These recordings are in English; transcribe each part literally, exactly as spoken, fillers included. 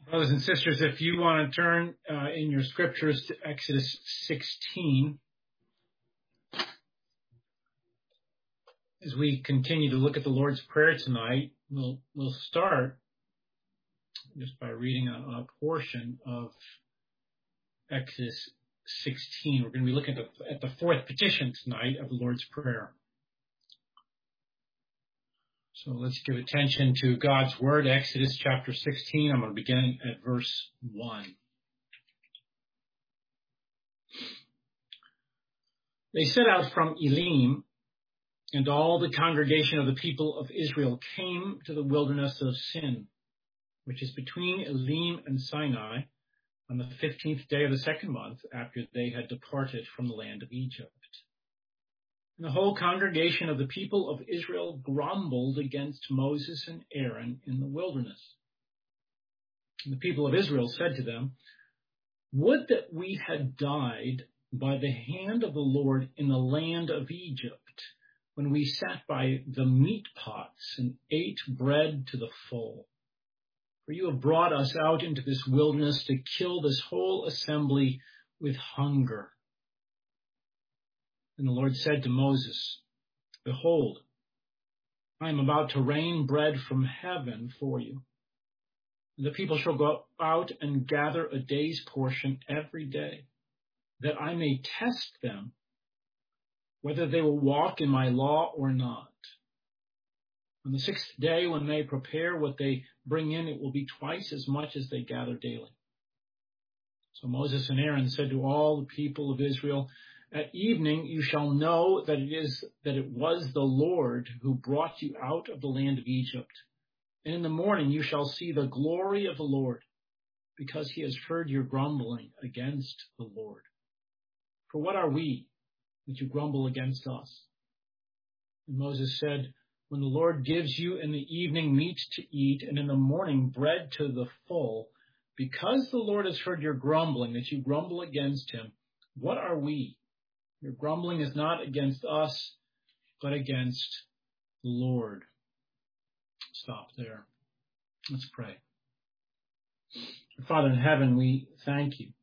Brothers and sisters, if you want to turn uh, in your scriptures to Exodus sixteen, as we continue to look at the Lord's Prayer tonight, we'll we'll start just by reading a, a portion of Exodus sixteen. We're going to be looking at the, at the fourth petition tonight of the Lord's Prayer. So let's give attention to God's Word, Exodus chapter sixteen. I'm going to begin at verse one. They set out from Elim, and all the congregation of the people of Israel came to the wilderness of Sin, which is between Elim and Sinai, on the fifteenth day of the second month after they had departed from the land of Egypt. And the whole congregation of the people of Israel grumbled against Moses and Aaron in the wilderness. And the people of Israel said to them, "Would that we had died by the hand of the Lord in the land of Egypt, when we sat by the meat pots and ate bread to the full. For you have brought us out into this wilderness to kill this whole assembly with hunger." And the Lord said to Moses, "Behold, I am about to rain bread from heaven for you. And the people shall go out and gather a day's portion every day, that I may test them, whether they will walk in my law or not. On the sixth day, when they prepare what they bring in, it will be twice as much as they gather daily." So Moses and Aaron said to all the people of Israel, "At evening you shall know that it is that it was the Lord who brought you out of the land of Egypt. And in the morning you shall see the glory of the Lord, because he has heard your grumbling against the Lord. For what are we that you grumble against us?" And Moses said, "When the Lord gives you in the evening meat to eat, and in the morning bread to the full, because the Lord has heard your grumbling, that you grumble against him, what are we? Your grumbling is not against us, but against the Lord." Stop there. Let's pray. Father in heaven, we thank you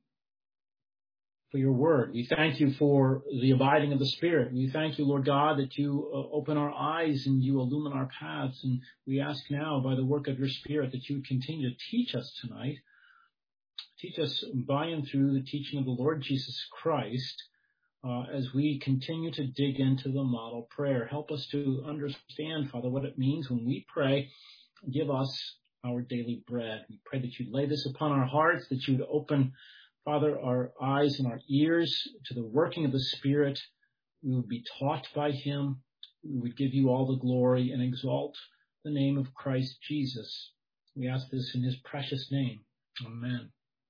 for your word. We thank you for the abiding of the Spirit. We thank you, Lord God, that you uh, open our eyes and you illumine our paths. And we ask now, by the work of your Spirit, that you would continue to teach us tonight. Teach us by and through the teaching of the Lord Jesus Christ, uh, as we continue to dig into the model prayer. Help us to understand, Father, what it means when we pray, "Give us our daily bread." We pray that you'd lay this upon our hearts, that you'd open, Father, our eyes and our ears to the working of the Spirit. We would be taught by him. We would give you all the glory and exalt the name of Christ Jesus. We ask this in his precious name. Amen.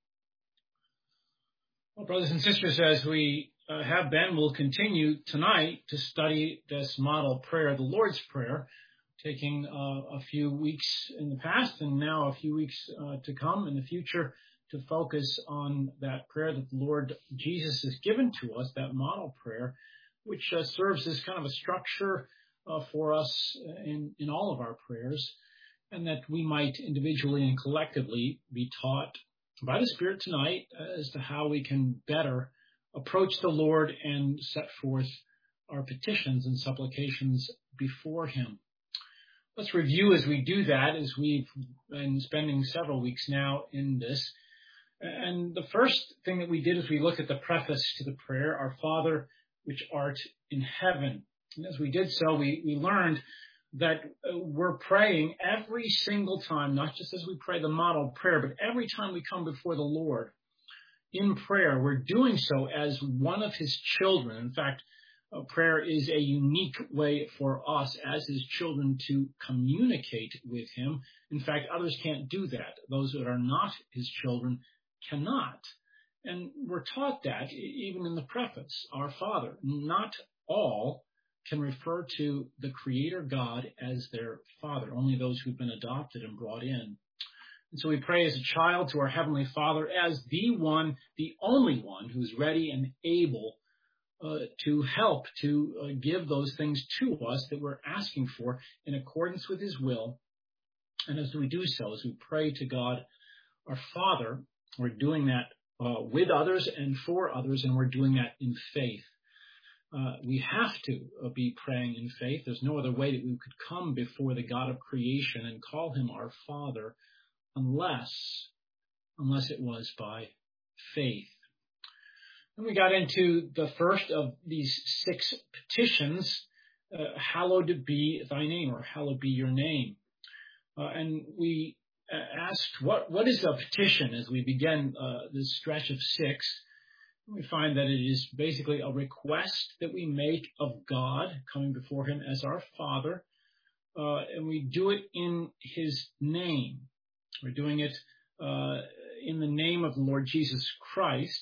Well, brothers and sisters, as we uh, have been, we'll continue tonight to study this model prayer, the Lord's Prayer, taking uh, a few weeks in the past and now a few weeks uh, to come in the future to focus on that prayer that the Lord Jesus has given to us, that model prayer, which uh, serves as kind of a structure uh, for us in, in all of our prayers, and that we might individually and collectively be taught by the Spirit tonight as to how we can better approach the Lord and set forth our petitions and supplications before him. Let's review as we do that, as we've been spending several weeks now in this. And the first thing that we did is we looked at the preface to the prayer, "Our Father, which art in heaven." And as we did so, we, we learned that we're praying every single time, not just as we pray the model prayer, but every time we come before the Lord in prayer, we're doing so as one of his children. In fact, uh, prayer is a unique way for us as his children to communicate with him. In fact, others can't do that. Those that are not his children cannot. And we're taught that even in the preface, "Our Father." Not all can refer to the Creator God as their Father, only those who've been adopted and brought in. And so we pray as a child to our Heavenly Father as the one, the only one who's ready and able uh, to help, to uh, give those things to us that we're asking for in accordance with his will. And as we do so, as we pray to God our Father. We're doing that uh, with others and for others, and we're doing that in faith. Uh, we have to uh, be praying in faith. There's no other way that we could come before the God of creation and call him our Father unless, unless it was by faith. And we got into the first of these six petitions, uh, hallowed be thy name, or hallowed be your name. Uh, and we uh, asked, what, what is a petition as we begin uh, this stretch of six? We find that it is basically a request that we make of God, coming before him as our Father, uh, and we do it in his name. We're doing it uh, in the name of the Lord Jesus Christ.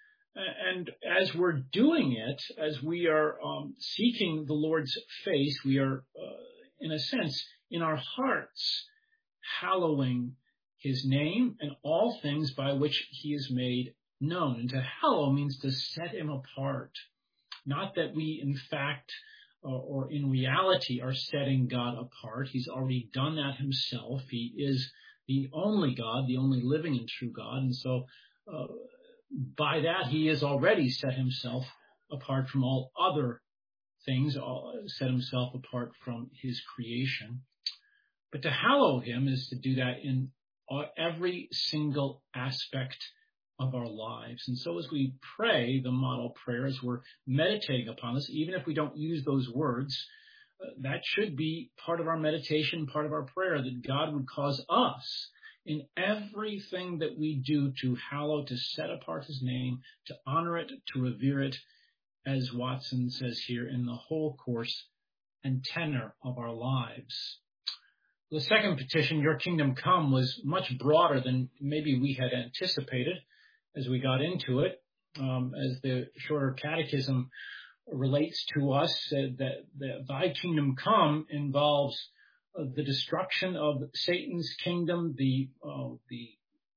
And as we're doing it, as we are um, seeking the Lord's face, we are, uh, in a sense, in our hearts, hallowing his name and all things by which he is made known. And to hallow means to set him apart. Not that we, in fact, uh, or in reality, are setting God apart. He's already done that himself. He is the only God, the only living and true God. And so, uh, by that, he has already set himself apart from all other things, set himself apart from his creation. But to hallow him is to do that in every single aspect of our lives. And so as we pray the model prayer, as we're meditating upon this, even if we don't use those words, uh, that should be part of our meditation, part of our prayer, that God would cause us in everything that we do to hallow, to set apart his name, to honor it, to revere it, as Watson says here, in the whole course and tenor of our lives. The second petition, your kingdom come, was much broader than maybe we had anticipated as we got into it. Um, as the shorter catechism relates to us, uh, that, that thy kingdom come involves the destruction of Satan's kingdom. The uh, the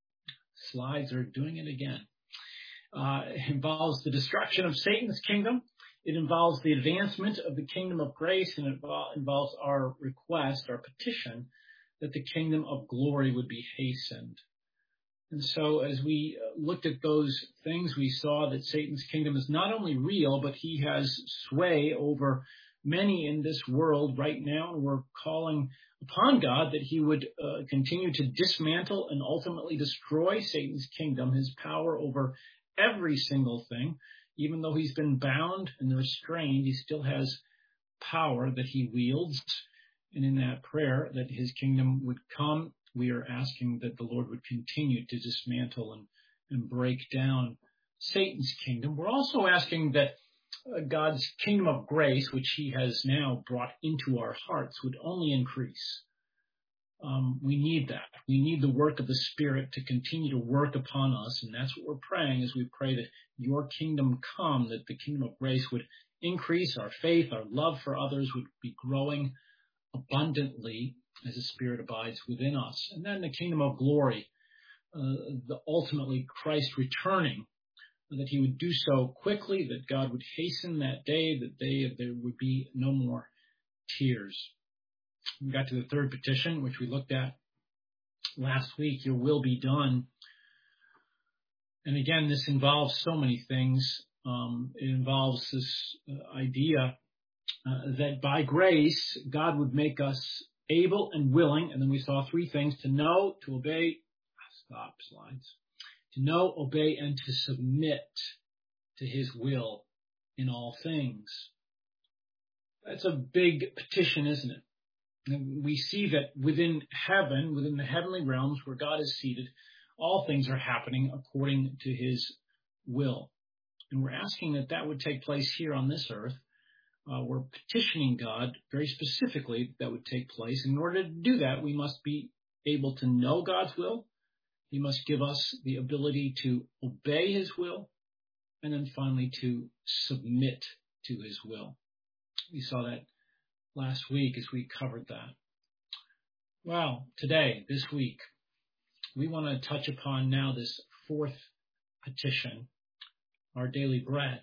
slides are doing it again. Uh, it involves the destruction of Satan's kingdom. It involves the advancement of the kingdom of grace, and it involves our request, our petition, that the kingdom of glory would be hastened. And so as we looked at those things, we saw that Satan's kingdom is not only real, but he has sway over many in this world right now. And we're calling upon God that he would uh, continue to dismantle and ultimately destroy Satan's kingdom, his power over every single thing. Even though he's been bound and restrained, he still has power that he wields. And in that prayer, that his kingdom would come, we are asking that the Lord would continue to dismantle and, and break down Satan's kingdom. We're also asking that uh, God's kingdom of grace, which he has now brought into our hearts, would only increase. Um, we need that. We need the work of the Spirit to continue to work upon us. And that's what we're praying as we pray that your kingdom come, that the kingdom of grace would increase, our faith, our love for others would be growing abundantly as the Spirit abides within us. And then the kingdom of glory, uh, the ultimately Christ returning, that he would do so quickly, that God would hasten that day, that day there would be no more tears. We got to the third petition, which we looked at last week, your will be done. And again, this involves so many things. Um, it involves this uh, idea uh, that by grace, God would make us able and willing, and then we saw three things: to know, to obey, stop slides, to know, obey, and to submit to his will in all things. That's a big petition, isn't it? And we see that within heaven, within the heavenly realms where God is seated, all things are happening according to his will. And we're asking that that would take place here on this earth. Uh, we're petitioning God very specifically that would take place. In order to do that, we must be able to know God's will. He must give us the ability to obey his will, and then finally to submit to his will. We saw that last week as we covered that. Well, today, this week, we want to touch upon now this fourth petition, our daily bread.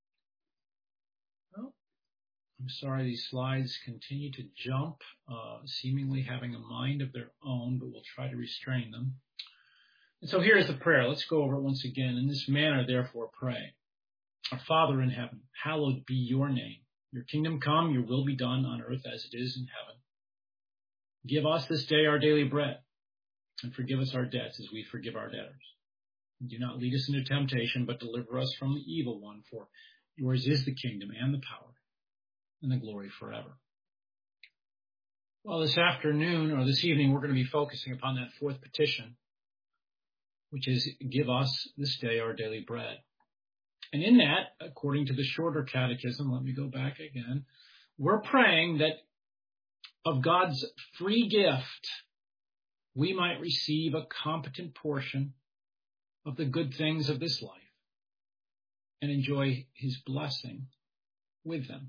Well, I'm sorry these slides continue to jump, uh, seemingly having a mind of their own, but we'll try to restrain them. And so here is the prayer. Let's go over it once again. In this manner, therefore, pray. Our Father in heaven, hallowed be your name. Your kingdom come, your will be done on earth as it is in heaven. Give us this day our daily bread, and forgive us our debts as we forgive our debtors. And do not lead us into temptation, but deliver us from the evil one, for yours is the kingdom and the power and the glory forever. Well, this afternoon or this evening, we're going to be focusing upon that fourth petition, which is, give us this day our daily bread. And in that, according to the shorter catechism, let me go back again, we're praying that of God's free gift, we might receive a competent portion of the good things of this life and enjoy his blessing with them.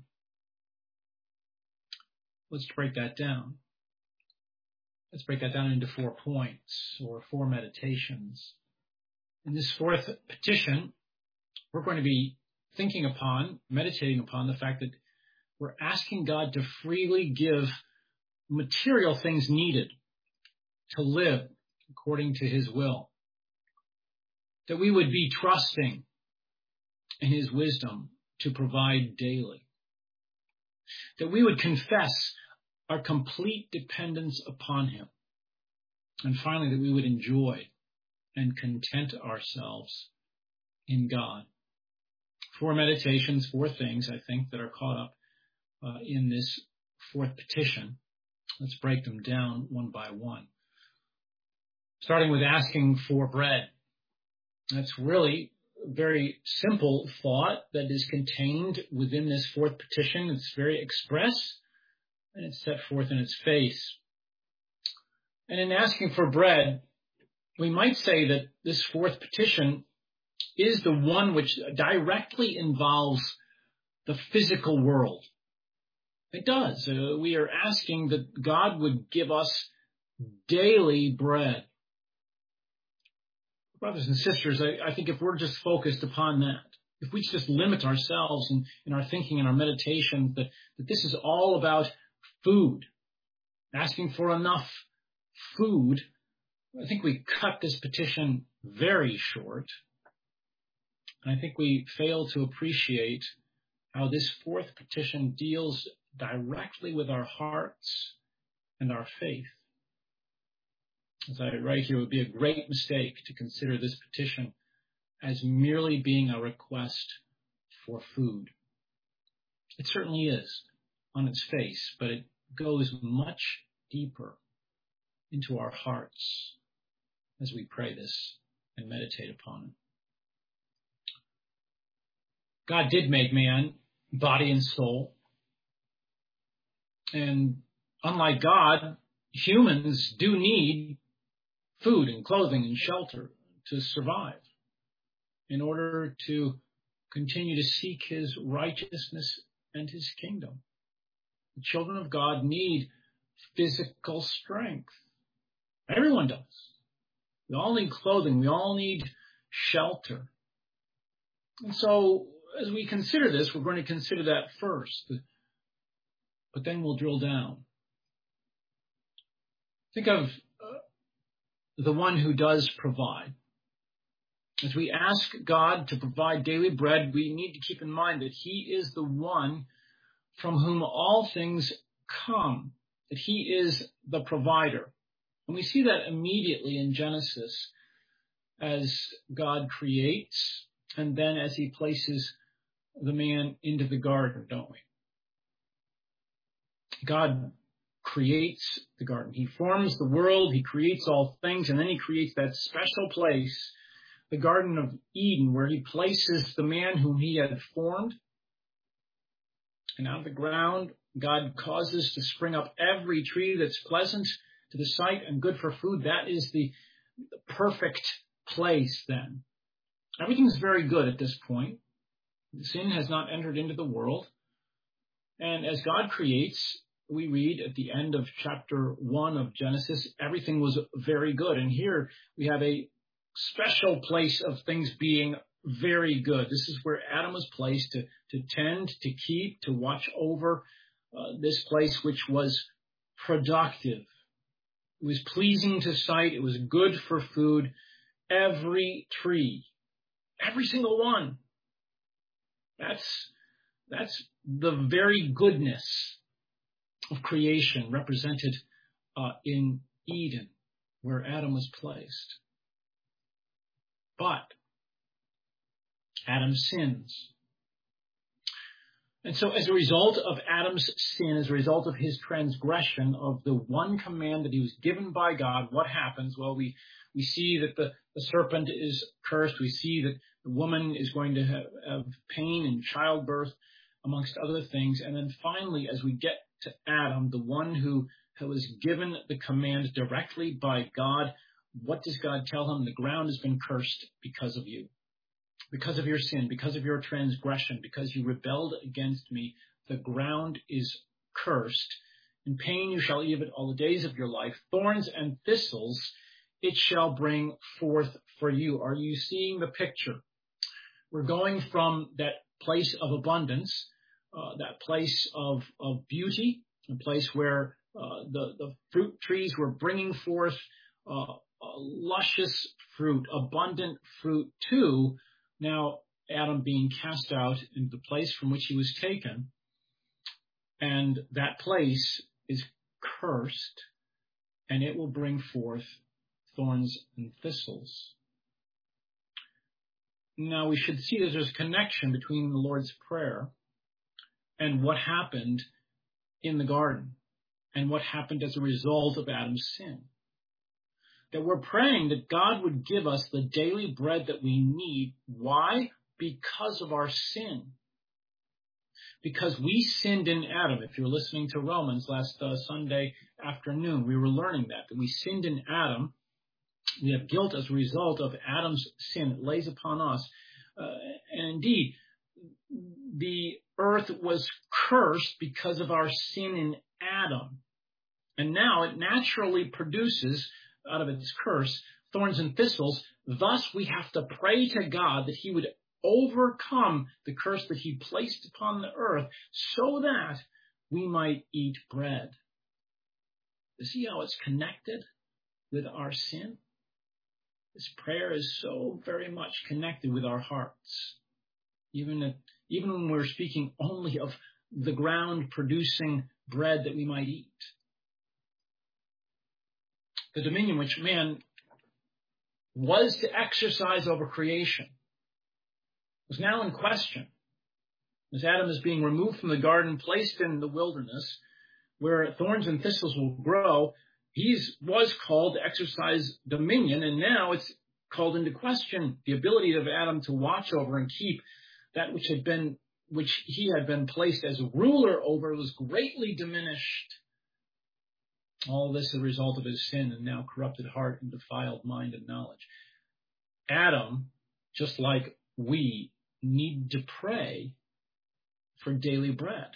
Let's break that down. Let's break that down into four points or four meditations. In this fourth petition, we're going to be thinking upon, meditating upon the fact that we're asking God to freely give material things needed to live according to his will. That we would be trusting in his wisdom to provide daily. That we would confess our complete dependence upon him. And finally, that we would enjoy and content ourselves in God. Four meditations, four things, I think, that are caught up uh, in this fourth petition. Let's break them down one by one. Starting with asking for bread. That's really a very simple thought that is contained within this fourth petition. It's very express, and it's set forth in its face. And in asking for bread, we might say that this fourth petition is the one which directly involves the physical world. It does. Uh, we are asking that God would give us daily bread. Brothers and sisters, I, I think if we're just focused upon that, if we just limit ourselves in, in our thinking and our meditation, that, that this is all about food, asking for enough food, I think we cut this petition very short. And I think we fail to appreciate how this fourth petition deals directly with our hearts and our faith. As I write here, it would be a great mistake to consider this petition as merely being a request for food. It certainly is on its face, but it goes much deeper into our hearts as we pray this and meditate upon it. God did make man, body and soul. And unlike God, humans do need food and clothing and shelter to survive in order to continue to seek his righteousness and his kingdom. The children of God need physical strength. Everyone does. We all need clothing. We all need shelter. And so as we consider this, we're going to consider that first. But then we'll drill down. Think of uh, the one who does provide. As we ask God to provide daily bread, we need to keep in mind that he is the one from whom all things come, that he is the provider. And we see that immediately in Genesis as God creates and then as he places the man into the garden, don't we? God creates the garden. He forms the world, he creates all things, and then he creates that special place, the Garden of Eden, where he places the man whom he had formed. And out of the ground, God causes to spring up every tree that's pleasant to the sight and good for food. That is the, the perfect place then. Everything's very good at this point. Sin has not entered into the world. And as God creates, we read at the end of chapter one of Genesis, everything was very good. And here we have a special place of things being very good. This is where Adam was placed to, to tend, to keep, to watch over uh, this place, which was productive. It was pleasing to sight. It was good for food. every tree, every single one. That's, that's the very goodness of creation represented uh, in Eden, where Adam was placed. But Adam sins. And so as a result of Adam's sin, as a result of his transgression of the one command that he was given by God, what happens? Well, we, we see that the, the serpent is cursed. We see that the woman is going to have, have pain in childbirth, amongst other things. And then finally, as we get to Adam, the one who was given the command directly by God, what does God tell him? The ground has been cursed because of you. Because of your sin, because of your transgression, because you rebelled against me, the ground is cursed. In pain you shall eat of it all the days of your life. Thorns and thistles it shall bring forth for you. Are you seeing the picture? We're going from that place of abundance, uh, that place of, of beauty, a place where uh, the, the fruit trees were bringing forth uh, luscious fruit, abundant fruit, to now Adam being cast out into the place from which he was taken, and that place is cursed, and it will bring forth thorns and thistles. Now we should see that there's a connection between the Lord's Prayer and what happened in the garden, and what happened as a result of Adam's sin. That we're praying that God would give us the daily bread that we need. Why? Because of our sin. Because we sinned in Adam. If you're listening to Romans last uh, Sunday afternoon, we were learning that, that we sinned in Adam. We have guilt as a result of Adam's sin. It lays upon us. Uh, and indeed, the earth was cursed because of our sin in Adam. And now it naturally produces, out of its curse, thorns and thistles. Thus, we have to pray to God that he would overcome the curse that he placed upon the earth so that we might eat bread. You see how it's connected with our sin? This prayer is so very much connected with our hearts. Even, at, even when we're speaking only of the ground producing bread that we might eat. The dominion which man was to exercise over creation was now in question. As Adam is being removed from the garden, placed in the wilderness, where thorns and thistles will grow, he was called to exercise dominion, and now it's called into question. The ability of Adam to watch over and keep that which had been, which he had been placed as a ruler over, was greatly diminished. All this is a result of his sin and now corrupted heart and defiled mind and knowledge. Adam, just like we, need to pray for daily bread.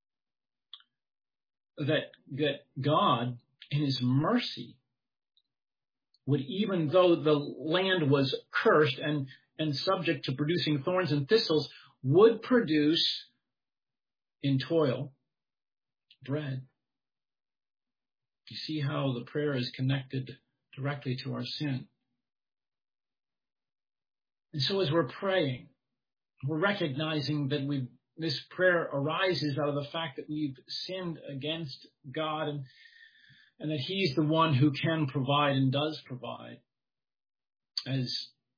That, that God, in his mercy, would, even though the land was cursed and, and subject to producing thorns and thistles, would produce in toil bread. You see how the prayer is connected directly to our sin. And so as we're praying, we're recognizing that we this prayer arises out of the fact that we've sinned against God, and, and that he's the one who can provide and does provide. As,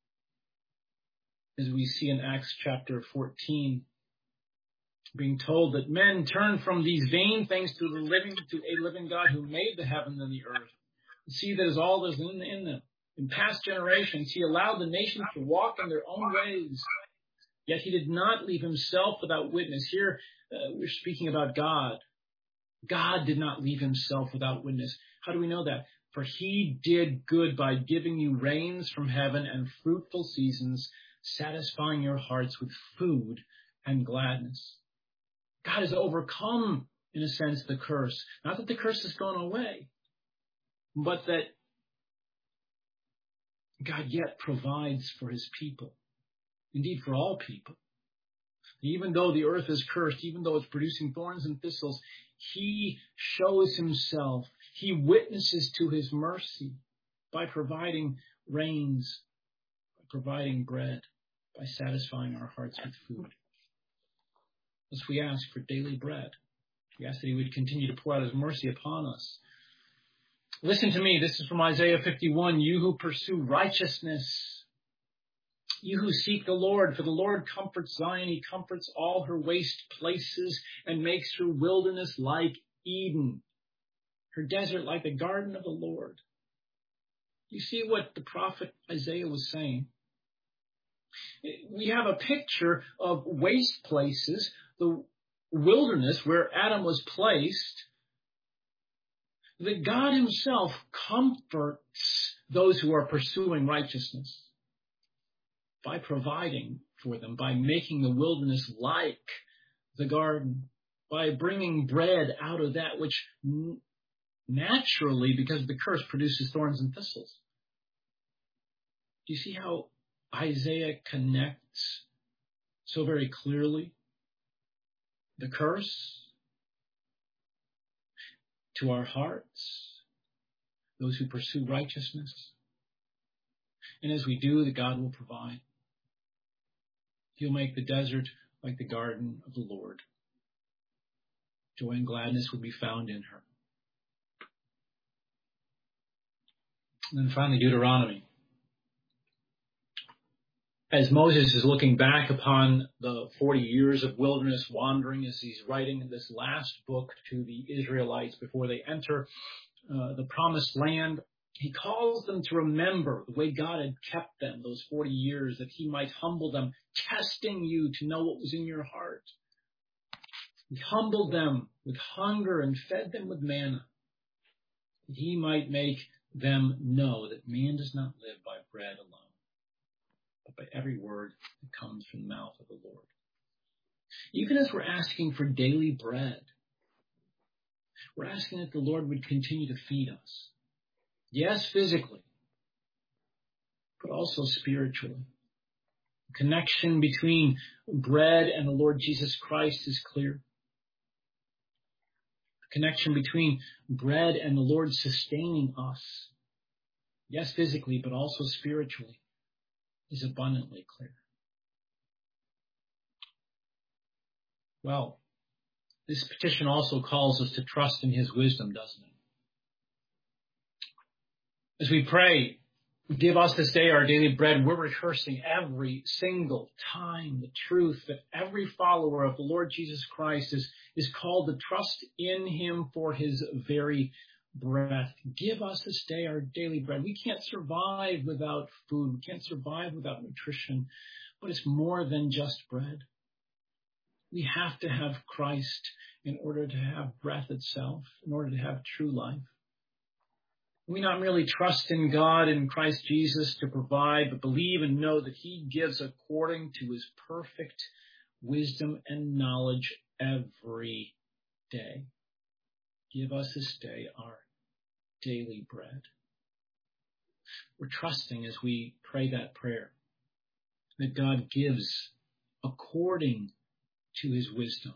as we see in Acts chapter fourteen, being told that men turn from these vain things to the living, to a living God who made the heaven and the earth. And see that is all that's in, in them. In past generations, he allowed the nations to walk in their own ways. Yet he did not leave himself without witness. Here, uh, we're speaking about God. God did not leave himself without witness. How do we know that? For he did good by giving you rains from heaven and fruitful seasons, satisfying your hearts with food and gladness. God has overcome, in a sense, the curse. Not that the curse has gone away, but that God yet provides for his people. Indeed, for all people. Even though the earth is cursed, even though it's producing thorns and thistles, he shows himself. He witnesses to his mercy by providing rains providing bread, by satisfying our hearts with food. Thus we ask for daily bread. We ask that he would continue to pour out his mercy upon us. Listen to me. This is from Isaiah fifty-one. You who pursue righteousness, you who seek the Lord, for the Lord comforts Zion. He comforts all her waste places and makes her wilderness like Eden, her desert like the garden of the Lord. You see what the prophet Isaiah was saying? We have a picture of waste places, the wilderness where Adam was placed, that God himself comforts those who are pursuing righteousness by providing for them, by making the wilderness like the garden, by bringing bread out of that which naturally, because of the curse, produces thorns and thistles. Do you see how Isaiah connects so very clearly the curse to our hearts, those who pursue righteousness? And as we do, that God will provide. He'll make the desert like the garden of the Lord. Joy and gladness will be found in her. And then finally, Deuteronomy. As Moses is looking back upon the forty years of wilderness wandering, as he's writing this last book to the Israelites before they enter uh, the promised land, he calls them to remember the way God had kept them those forty years, that he might humble them, testing you to know what was in your heart. He humbled them with hunger and fed them with manna, that he might make them know that man does not live by bread alone, but by every word that comes from the mouth of the Lord. Even as we're asking for daily bread, we're asking that the Lord would continue to feed us. Yes, physically, but also spiritually. The connection between bread and the Lord Jesus Christ is clear. The connection between bread and the Lord sustaining us, yes, physically, but also spiritually, is abundantly clear. Well, this petition also calls us to trust in his wisdom, doesn't it? As we pray, give us this day our daily bread, we're rehearsing every single time the truth that every follower of the Lord Jesus Christ is, is called to trust in him for his very breath. Give us this day our daily bread. We can't survive without food. We can't survive without nutrition, but it's more than just bread. We have to have Christ in order to have breath itself, in order to have true life. We not merely trust in God and Christ Jesus to provide, but believe and know that he gives according to his perfect wisdom and knowledge every day. Give us this day our daily bread. We're trusting as we pray that prayer that God gives according to his wisdom.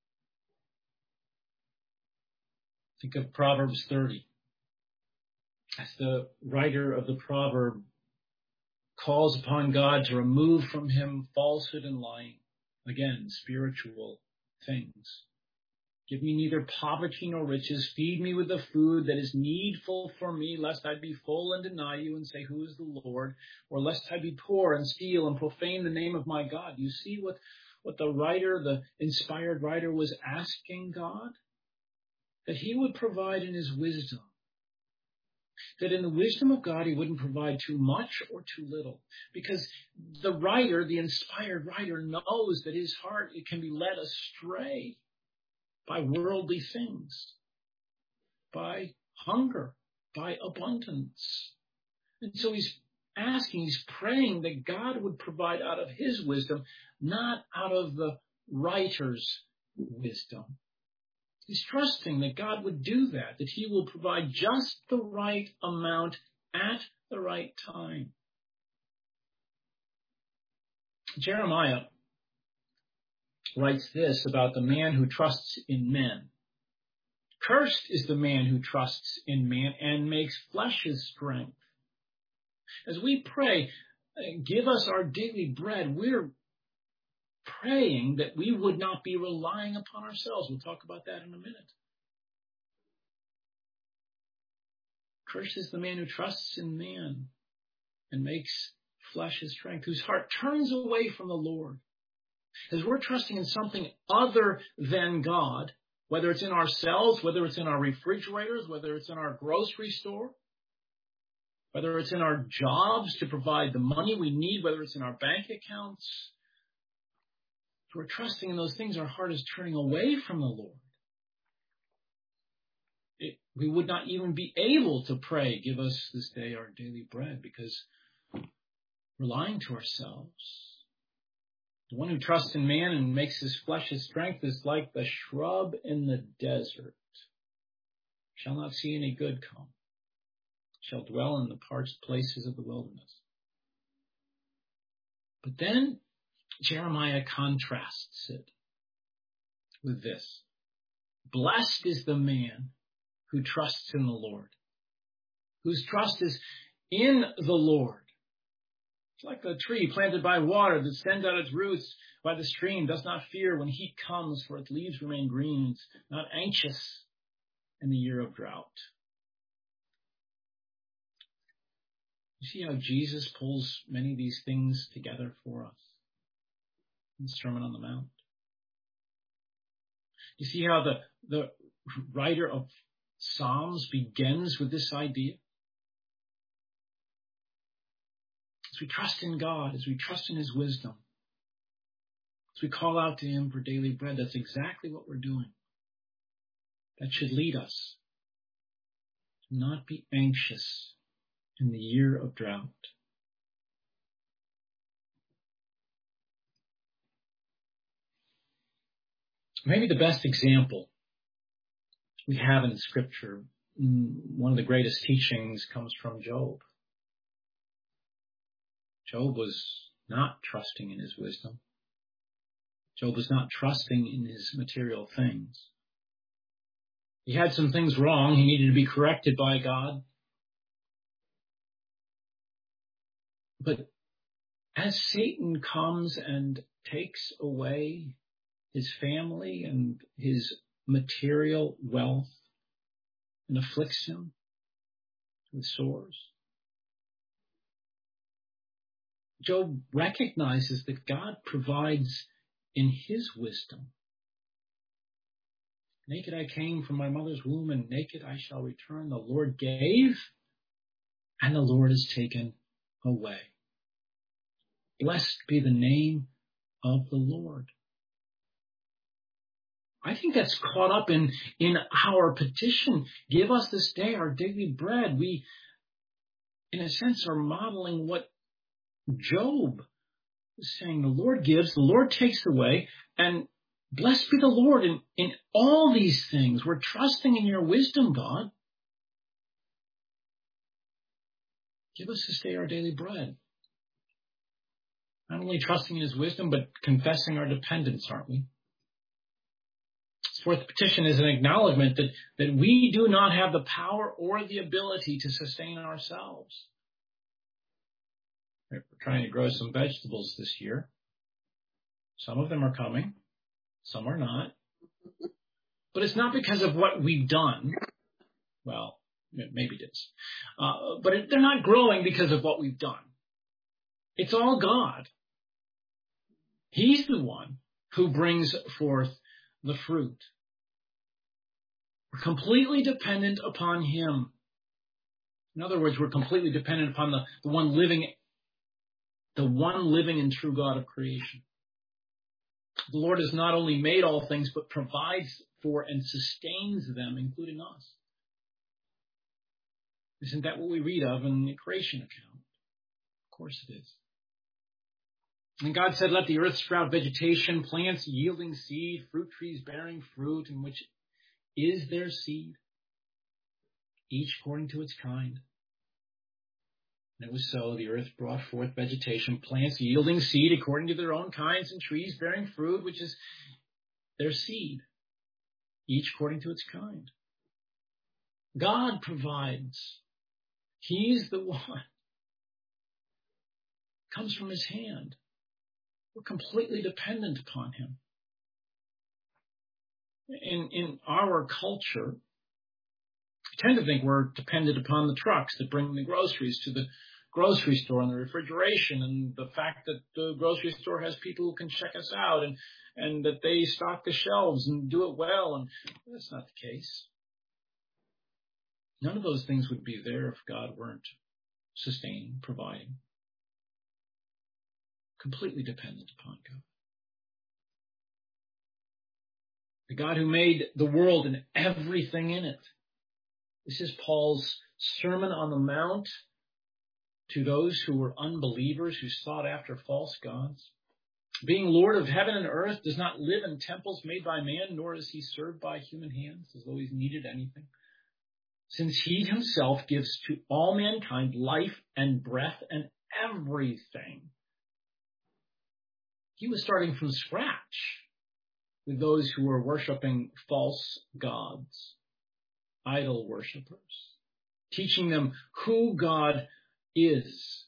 Think of Proverbs thirty. As the writer of the proverb calls upon God to remove from him falsehood and lying, again, spiritual things. Give me neither poverty nor riches. Feed me with the food that is needful for me, lest I be full and deny you and say, who is the Lord? Or lest I be poor and steal and profane the name of my God. You see what, what the writer, the inspired writer, was asking God? That he would provide in his wisdom. That in the wisdom of God, he wouldn't provide too much or too little. Because the writer, the inspired writer, knows that his heart, it can be led astray by worldly things, by hunger, by abundance. And so he's asking, he's praying that God would provide out of his wisdom, not out of the writer's wisdom. He's trusting that God would do that, that he will provide just the right amount at the right time. Jeremiah writes this about the man who trusts in men. Cursed is the man who trusts in man and makes flesh his strength. As we pray, Give us our daily bread. We're praying that we would not be relying upon ourselves. We'll talk about that in a minute. Cursed is the man who trusts in man and makes flesh his strength, whose heart turns away from the Lord. As we're trusting in something other than God, whether it's in ourselves, whether it's in our refrigerators, whether it's in our grocery store, whether it's in our jobs to provide the money we need, whether it's in our bank accounts, if we're trusting in those things, our heart is turning away from the Lord. It, we would not even be able to pray, give us this day our daily bread, because we're lying to ourselves. The one who trusts in man and makes his flesh his strength is like the shrub in the desert. Shall not see any good come. Shall dwell in the parched places of the wilderness. But then Jeremiah contrasts it with this. Blessed is the man who trusts in the Lord, whose trust is in the Lord. It's like the tree planted by water that sends out its roots by the stream, does not fear when heat comes, for its leaves remain green. It's not anxious in the year of drought. You see how Jesus pulls many of these things together for us in the Sermon on the Mount? You see how the, the writer of Psalms begins with this idea? As we trust in God, as we trust in his wisdom, as we call out to him for daily bread, that's exactly what we're doing. That should lead us to not be anxious in the year of drought. Maybe the best example we have in Scripture, one of the greatest teachings, comes from Job. Job was not trusting in his wisdom. Job was not trusting in his material things. He had some things wrong. He needed to be corrected by God. But as Satan comes and takes away his family and his material wealth and afflicts him with sores, Job recognizes that God provides in his wisdom. Naked I came from my mother's womb, and naked I shall return. The Lord gave, and the Lord has taken away. Blessed be the name of the Lord. I think that's caught up in, in our petition. Give us this day our daily bread. We, in a sense, are modeling what Job is saying. The Lord gives, the Lord takes away, and blessed be the Lord in, in all these things. We're trusting in your wisdom, God. Give us this day our daily bread. Not only trusting in his wisdom, but confessing our dependence, aren't we? This fourth petition is an acknowledgement that, that we do not have the power or the ability to sustain ourselves. We're trying to grow some vegetables this year. Some of them are coming. Some are not. But it's not because of what we've done. Well, maybe it is. Uh, but it, they're not growing because of what we've done. It's all God. He's the one who brings forth the fruit. We're completely dependent upon him. In other words, we're completely dependent upon the, the one living, the one living and true God of creation. The Lord has not only made all things, but provides for and sustains them, including us. Isn't that what we read of in the creation account? Of course it is. And God said, let the earth sprout vegetation, plants yielding seed, fruit trees bearing fruit, in which is their seed, each according to its kind. And it was so. The earth brought forth vegetation, plants yielding seed according to their own kinds, and trees bearing fruit, which is their seed, each according to its kind. God provides. He's the one comes from his hand. We're completely dependent upon him. In, in our culture, we tend to think we're dependent upon the trucks that bring the groceries to the grocery store and the refrigeration, and the fact that the grocery store has people who can check us out, and, and that they stock the shelves and do it well. And that's not the case. None of those things would be there if God weren't sustaining, providing. Completely dependent upon God. The God who made the world and everything in it. This is Paul's Sermon on the Mount to those who were unbelievers, who sought after false gods. Being Lord of heaven and earth, does not live in temples made by man, nor is he served by human hands, as though he's needed anything. Since he himself gives to all mankind life and breath and everything. He was starting from scratch with those who were worshiping false gods, idol worshipers, teaching them who God is,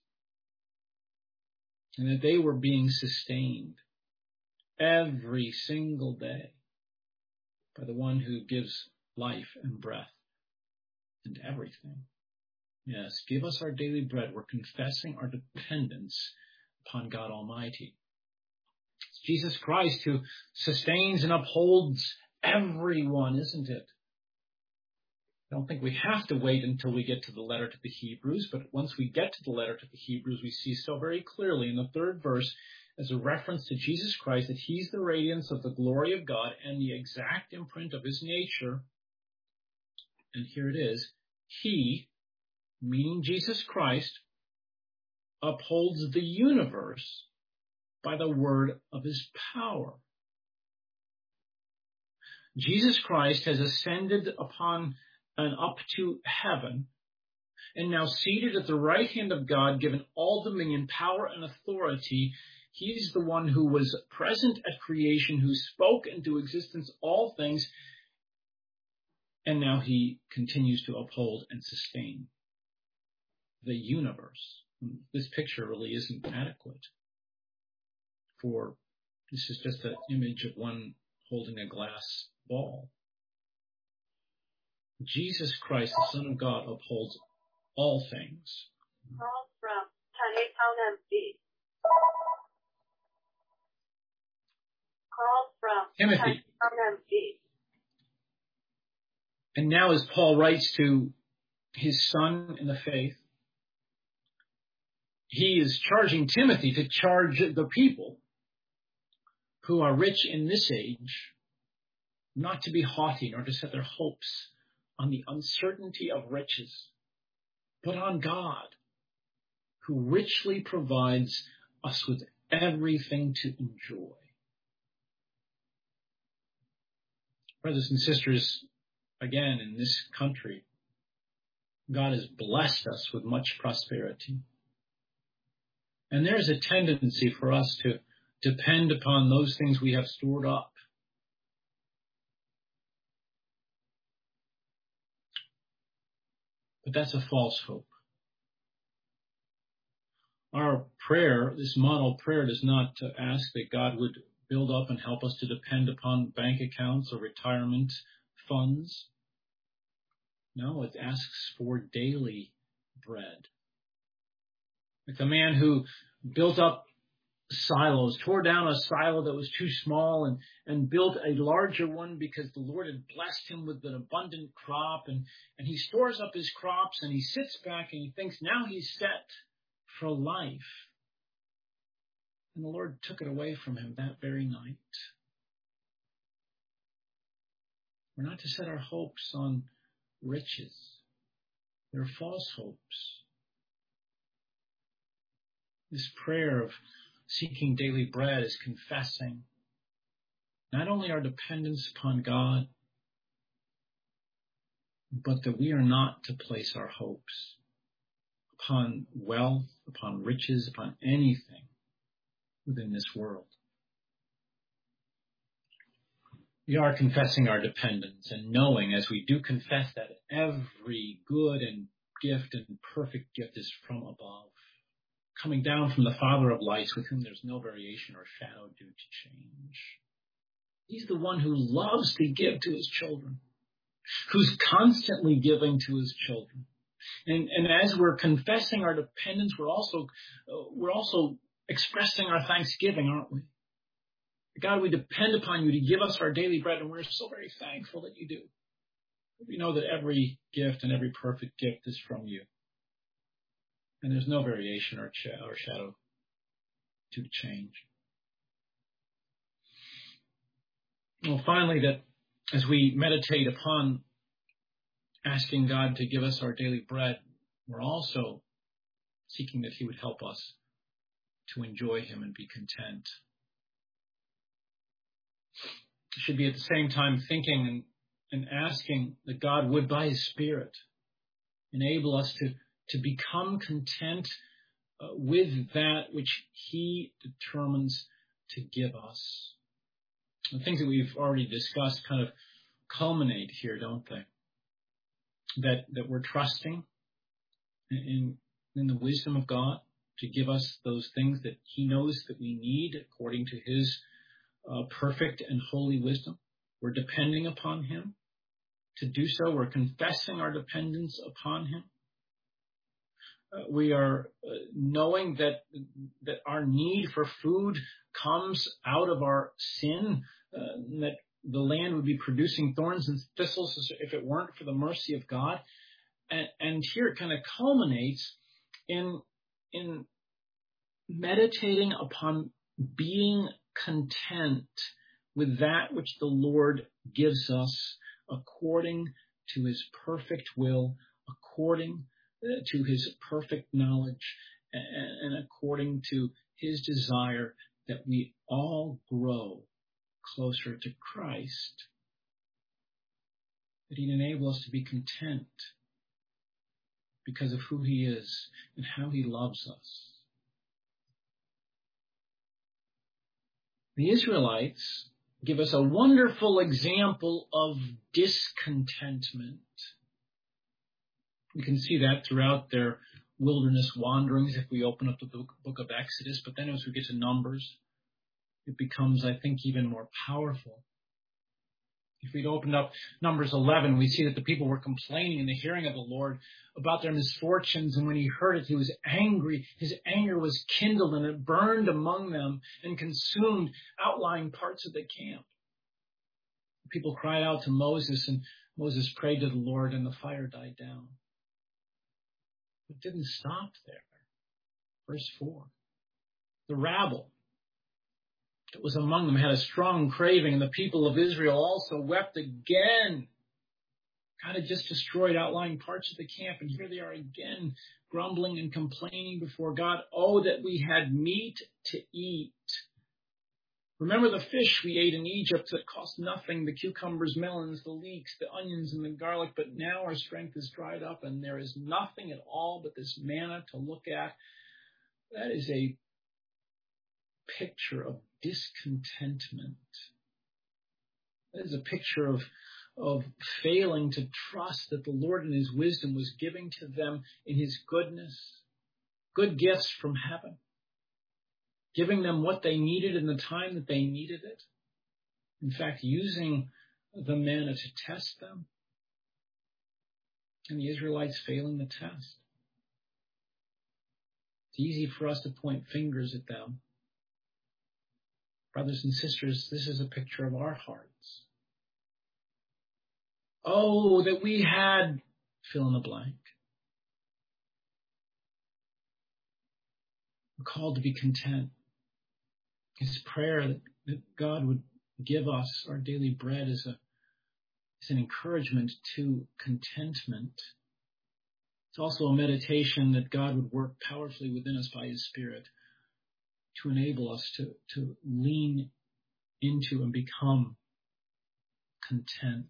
and that they were being sustained every single day by the one who gives life and breath and everything. Yes, give us our daily bread. We're confessing our dependence upon God Almighty. It's Jesus Christ who sustains and upholds everyone, isn't it? I don't think we have to wait until we get to the letter to the Hebrews, but once we get to the letter to the Hebrews, we see so very clearly in the third verse as a reference to Jesus Christ that he's the radiance of the glory of God and the exact imprint of his nature. And here it is. He, meaning Jesus Christ, upholds the universe by the word of his power. Jesus Christ has ascended upon and up to heaven, and now seated at the right hand of God, given all dominion, power, and authority. He's the one who was present at creation, who spoke into existence all things, and now he continues to uphold and sustain the universe. This picture really isn't adequate for, this is just an image of one holding a glass ball. Jesus Christ, the Son of God, upholds all things. Call from Chinatown M C. Call from Timothy. Chinatown M C. And now as Paul writes to his son in the faith, he is charging Timothy to charge the people who are rich in this age not to be haughty nor to set their hopes on the uncertainty of riches, but on God, who richly provides us with everything to enjoy. Brothers and sisters, again, in this country, God has blessed us with much prosperity. And there's a tendency for us to depend upon those things we have stored up. But that's a false hope. Our prayer, this model prayer, does not ask that God would build up and help us to depend upon bank accounts or retirement funds. No, it asks for daily bread. Like the man who built up silos, tore down a silo that was too small and, and built a larger one because the Lord had blessed him with an abundant crop, and, and he stores up his crops and he sits back and he thinks now he's set for life. And the Lord took it away from him that very night. We're not to set our hopes on riches. They're false hopes. This prayer of seeking daily bread is confessing not only our dependence upon God, but that we are not to place our hopes upon wealth, upon riches, upon anything within this world. We are confessing our dependence and knowing as we do confess that every good and gift and perfect gift is from above. coming down from the Father of lights, with whom there's no variation or shadow due to change. He's the one who loves to give to his children, who's constantly giving to his children. And, and as we're confessing our dependence, we're also uh, we're also expressing our thanksgiving, aren't we? God, we depend upon you to give us our daily bread, and we're so very thankful that you do. We know that every gift and every perfect gift is from you. And there's no variation or, ch- or shadow to change. Well, finally, that as we meditate upon asking God to give us our daily bread, we're also seeking that he would help us to enjoy him and be content. We should be at the same time thinking and, and asking that God would, by his Spirit, enable us to, to become content uh, with that which he determines to give us. The things that we've already discussed kind of culminate here, don't they? That that we're trusting in, in the wisdom of God to give us those things that he knows that we need according to his uh, perfect and holy wisdom. We're depending upon him to do so. We're confessing our dependence upon him. Uh, we are uh, knowing that that our need for food comes out of our sin, uh, that the land would be producing thorns and thistles if it weren't for the mercy of God. And, and here it kind of culminates in, in meditating upon being content with that which the Lord gives us according to his perfect will, according to his perfect knowledge, and, and according to his desire that we all grow closer to Christ, that he'd enable us to be content because of who he is and how he loves us. The Israelites give us a wonderful example of discontentment. We can see that throughout their wilderness wanderings if we open up the book, book of Exodus, but then as we get to Numbers, it becomes, I think, even more powerful. If we'd opened up Numbers eleven, we see that the people were complaining in the hearing of the Lord about their misfortunes, and when he heard it, he was angry. His anger was kindled, and it burned among them and consumed outlying parts of the camp. The people cried out to Moses, and Moses prayed to the Lord, and the fire died down. It didn't stop there. Verse four. The rabble that was among them had a strong craving, and the people of Israel also wept again. God had just destroyed outlying parts of the camp, and here they are again, grumbling and complaining before God. Oh, that we had meat to eat. Remember the fish we ate in Egypt that cost nothing, the cucumbers, melons, the leeks, the onions, and the garlic, but now our strength is dried up, and there is nothing at all but this manna to look at. That is a picture of discontentment. That is a picture of, of failing to trust that the Lord in his wisdom was giving to them in his goodness, good gifts from heaven, giving them what they needed in the time that they needed it. In fact, using the manna to test them, and the Israelites failing the test. It's easy for us to point fingers at them. Brothers and sisters, this is a picture of our hearts. Oh, that we had fill in the blank. We're called to be content. His prayer that, that God would give us our daily bread is, a, is an encouragement to contentment. It's also a meditation that God would work powerfully within us by his Spirit to enable us to, to lean into and become content.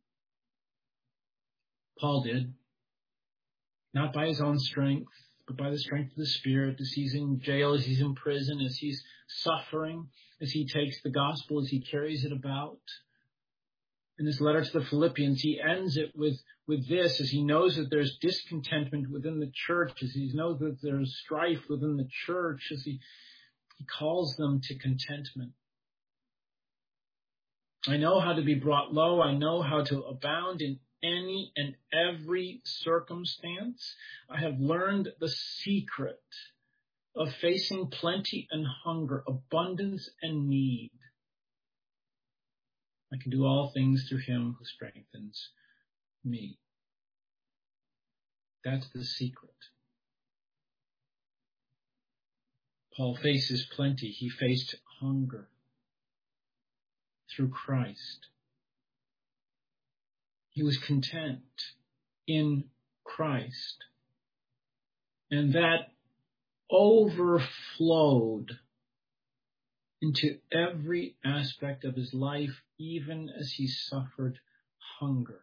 Paul did, not by his own strength, but by the strength of the Spirit, as he's in jail, as he's in prison, as he's suffering, as he takes the gospel, as he carries it about. In this letter to the Philippians, he ends it with, with this, as he knows that there's discontentment within the church, as he knows that there's strife within the church, as he, he calls them to contentment. I know how to be brought low. I know how to abound in any and every circumstance. I have learned the secret of facing plenty and hunger, abundance and need. I can do all things through him who strengthens me. That's the secret. Paul faces plenty. He faced hunger through Christ. He was content in Christ. And that overflowed into every aspect of his life, even as he suffered hunger.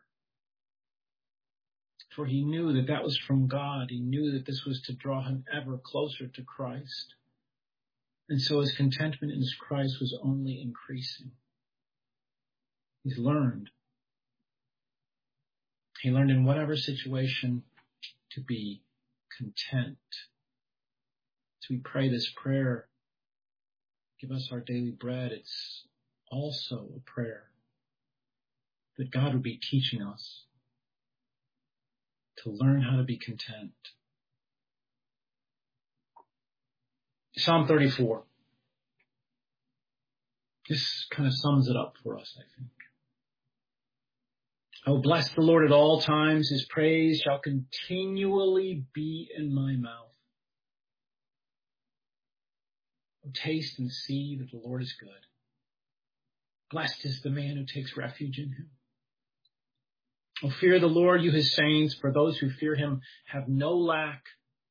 For he knew that that was from God. He knew that this was to draw him ever closer to Christ. And so his contentment in his Christ was only increasing. He's learned. He learned in whatever situation to be content. As we pray this prayer, give us our daily bread, it's also a prayer that God would be teaching us to learn how to be content. Psalm thirty-four. This kind of sums it up for us, I think. I will bless the Lord at all times. His praise shall continually be in my mouth. Oh, taste and see that the Lord is good. Blessed is the man who takes refuge in him. Oh, fear the Lord, you his saints, for those who fear him have no lack.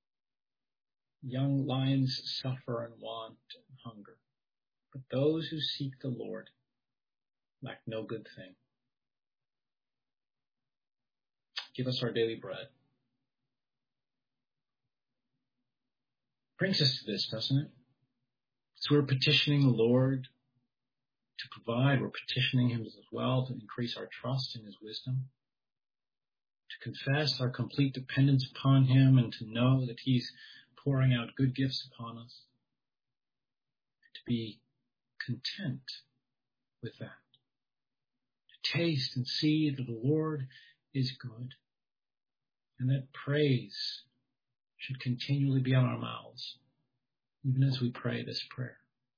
Young lions suffer and want and hunger, but those who seek the Lord lack no good thing. Give us our daily bread. Brings us to this, doesn't it? So we're petitioning the Lord to provide. We're petitioning him as well to increase our trust in his wisdom, to confess our complete dependence upon him, and to know that he's pouring out good gifts upon us, to be content with that, to taste and see that the Lord is good, and that praise should continually be on our mouths, even as we pray this prayer.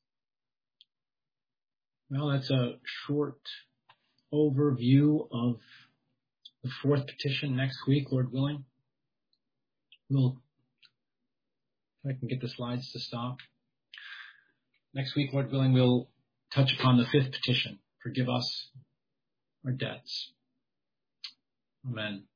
Well, that's a short overview of the fourth petition. Next week, Lord willing, we'll, if I can get the slides to stop. Next week, Lord willing, we'll touch upon the fifth petition. Forgive us our debts. Amen.